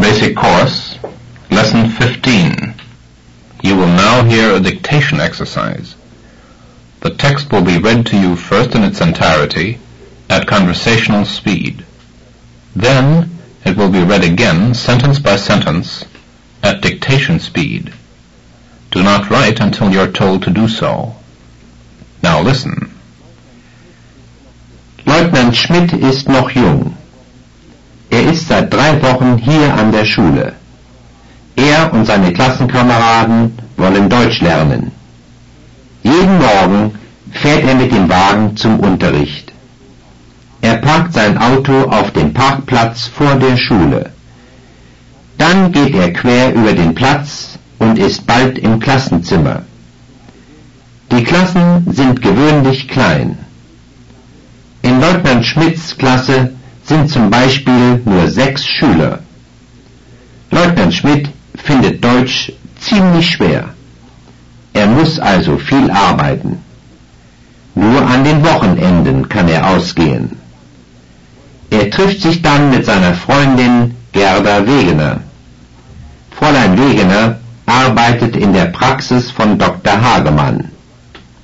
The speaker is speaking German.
Basic Course, Lesson 15. You will now hear a dictation exercise. The text will be read to you first in its entirety, at conversational speed. Then it will be read again, sentence by sentence, at dictation speed. Do not write until you are told to do so. Now listen. Leutnant Schmidt ist noch jung. Er ist seit 3 Wochen hier an der Schule. Er und seine Klassenkameraden wollen Deutsch lernen. Jeden Morgen fährt er mit dem Wagen zum Unterricht. Er parkt sein Auto auf dem Parkplatz vor der Schule. Dann geht er quer über den Platz und ist bald im Klassenzimmer. Die Klassen sind gewöhnlich klein. In Leutnant Schmidts Klasse sind zum Beispiel nur 6 Schüler. Leutnant Schmidt findet Deutsch ziemlich schwer. Er muss also viel arbeiten. Nur an den Wochenenden kann er ausgehen. Er trifft sich dann mit seiner Freundin Gerda Wegener. Fräulein Wegener arbeitet in der Praxis von Dr. Hagemann.